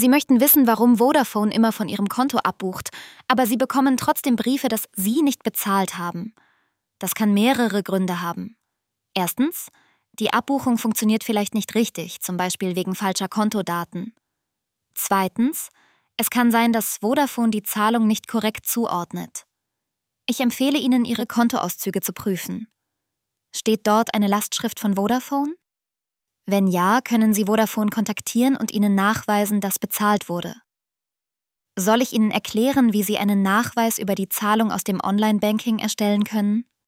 Sie möchten wissen, warum Vodafone immer von Ihrem Konto abbucht, aber Sie bekommen trotzdem Briefe, dass Sie nicht bezahlt haben. Das kann mehrere Gründe haben. Erstens, die Abbuchung funktioniert vielleicht nicht richtig, zum Beispiel wegen falscher Kontodaten. Zweitens, es kann sein, dass Vodafone die Zahlung nicht korrekt zuordnet. Ich empfehle Ihnen, Ihre Kontoauszüge zu prüfen. Steht dort eine Lastschrift von Vodafone? Wenn ja, können Sie Vodafone kontaktieren und ihnen nachweisen, dass bezahlt wurde. Soll ich Ihnen erklären, wie Sie einen Nachweis über die Zahlung aus dem Online-Banking erstellen können?